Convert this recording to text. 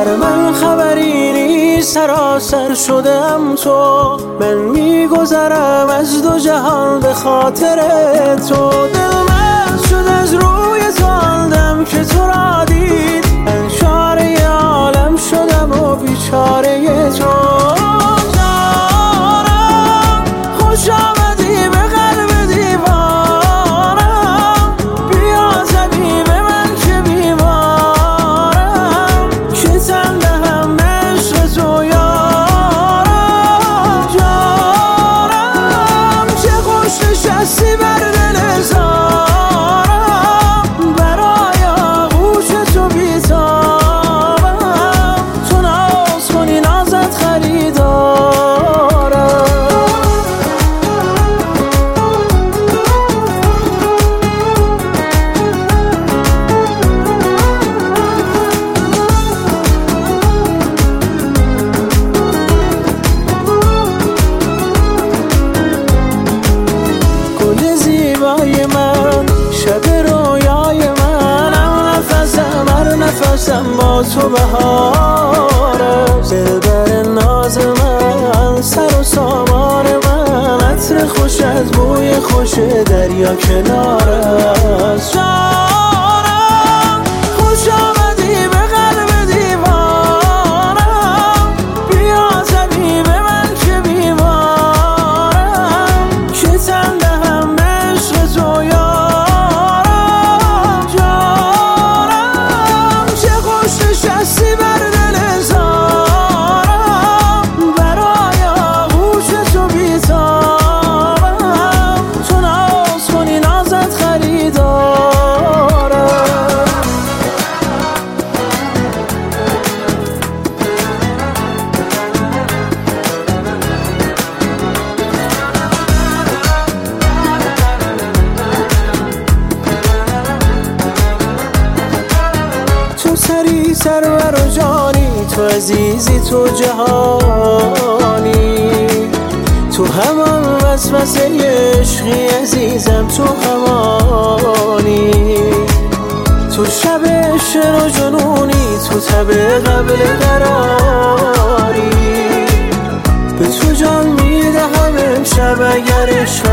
بر من خبری نیست، سراسر شدم تو. من میگذرم از دو جهان به خاطر تو. دل من شد از روی تو آن دم که تو را دید، من چاره عالم شدم و بیچاره تو. جانم خوش آمدی به قلب دیوارم، بیا زدی به من که بیمارم، که تن دهم به عشق تو یارم. جانم چه خوش نشستی بر دل زارم، برای آغوش تو بیتابم، تو ناز کنی نازت خریدارم. گل زیبای من، شب رویای منم، نفسم هر نفسم با تو بهاره. دلبر ناز من، سر و سامان من، عطر خوش از بوی خوش دریا کناره. جانم خوش آمدی به قلب دیوارم، بیا زدی به من که بیمارم، که تن دهم به عشق تو یارم. جانم چه خوش نشستی بر دل زارم، برای آغوش تو بیتابم، تو ناز کنی نازت خریدارم. تو سری سرور و جانی، تو عزیزی تو جهانی، تو همان وسوسه عشقی عزیزم، تو همانی. تو شب شر و جنونی، تو تب قبل قراری، به تو جان میدهم امشب اگر عشق